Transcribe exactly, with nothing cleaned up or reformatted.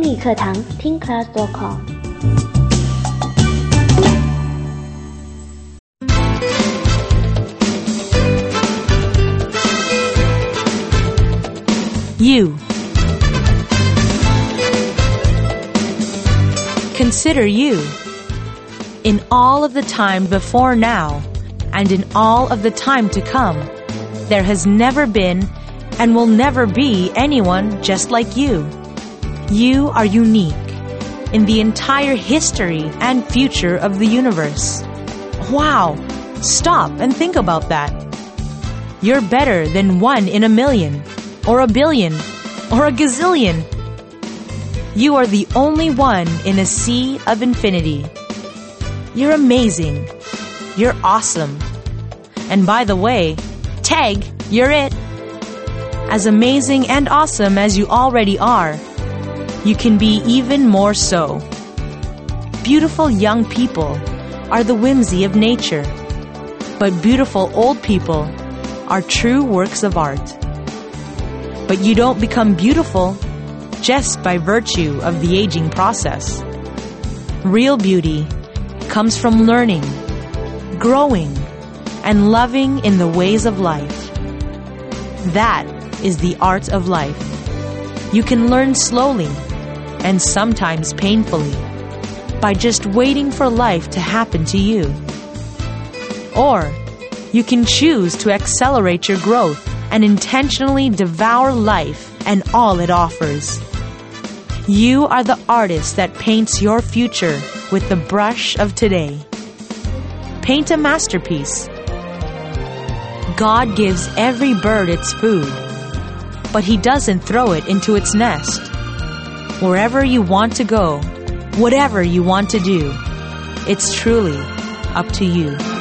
英语课堂听 class dot com。 You. Consider you. In all of the time before now, and in all of the time to come, there has never been and will never be anyone just like you. You are unique in the entire history and future of the universe. Wow! Stop and think about that. You're better than one in a million, or a billion, or a gazillion. You are the only one in a sea of infinity. You're amazing. You're awesome. And by the way, tag, you're it. As amazing and awesome as you already are, you can be even more so. Beautiful young people are the whimsy of nature, but beautiful old people are true works of art. But you don't become beautiful just by virtue of the aging process. Real beauty comes from learning, growing, and loving in the ways of life. That is the art of life. You can learn slowly and sometimes painfully by just waiting for life to happen to you. Or you can choose to accelerate your growth and intentionally devour life and all it offers. You are the artist that paints your future with the brush of today. Paint a masterpiece. God gives every bird its food, but He doesn't throw it into its nest. Wherever you want to go, whatever you want to do, it's truly up to you.